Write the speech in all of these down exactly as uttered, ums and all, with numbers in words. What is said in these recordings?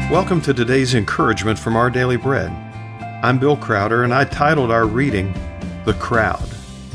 Welcome to today's encouragement from Our Daily Bread. I'm Bill Crowder, and I titled our reading, The Crowd.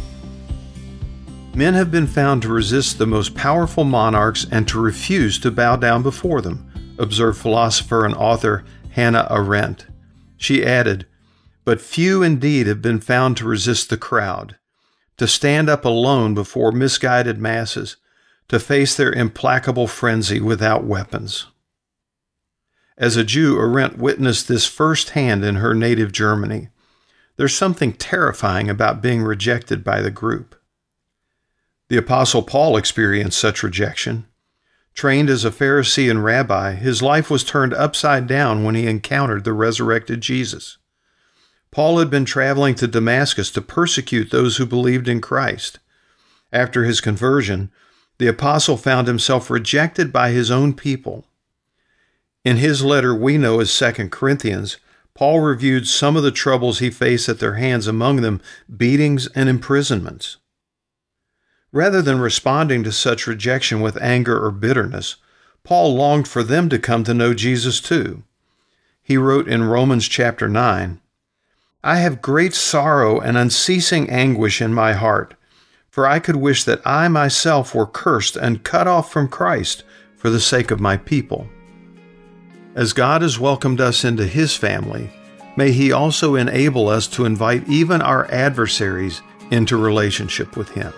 Men have been found to resist the most powerful monarchs and to refuse to bow down before them, observed philosopher and author Hannah Arendt. She added, "But few indeed have been found to resist the crowd, to stand up alone before misguided masses, to face their implacable frenzy without weapons." As a Jew, Arendt witnessed this firsthand in her native Germany. There's something terrifying about being rejected by the group. The Apostle Paul experienced such rejection. Trained as a Pharisee and rabbi, his life was turned upside down when he encountered the resurrected Jesus. Paul had been traveling to Damascus to persecute those who believed in Christ. After his conversion, the apostle found himself rejected by his own people. In his letter we know as Second Corinthians, Paul reviewed some of the troubles he faced at their hands, among them beatings and imprisonments. Rather than responding to such rejection with anger or bitterness, Paul longed for them to come to know Jesus too. He wrote in Romans chapter nine, "I have great sorrow and unceasing anguish in my heart, for I could wish that I myself were cursed and cut off from Christ for the sake of my people." As God has welcomed us into His family, may He also enable us to invite even our adversaries into relationship with Him.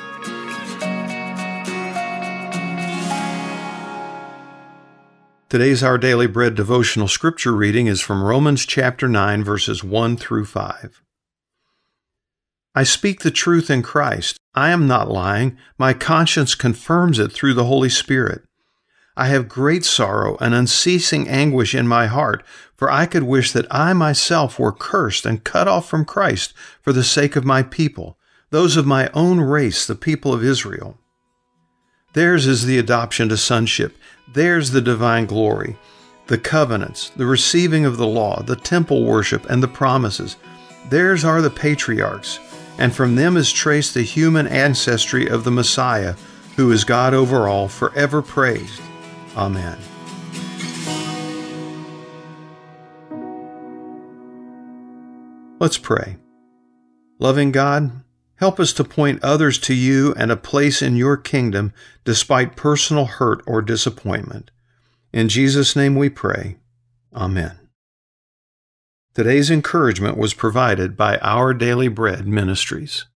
Today's Our Daily Bread devotional scripture reading is from Romans chapter nine, verses one through five. I speak the truth in Christ. I am not lying. My conscience confirms it through the Holy Spirit. I have great sorrow and unceasing anguish in my heart, for I could wish that I myself were cursed and cut off from Christ for the sake of my people, those of my own race, the people of Israel. Theirs is the adoption to sonship. Theirs the divine glory, the covenants, the receiving of the law, the temple worship, and the promises. Theirs are the patriarchs, and from them is traced the human ancestry of the Messiah, who is God over all, forever praised. Amen. Let's pray. Loving God, help us to point others to you and a place in your kingdom despite personal hurt or disappointment. In Jesus' name we pray. Amen. Today's encouragement was provided by Our Daily Bread Ministries.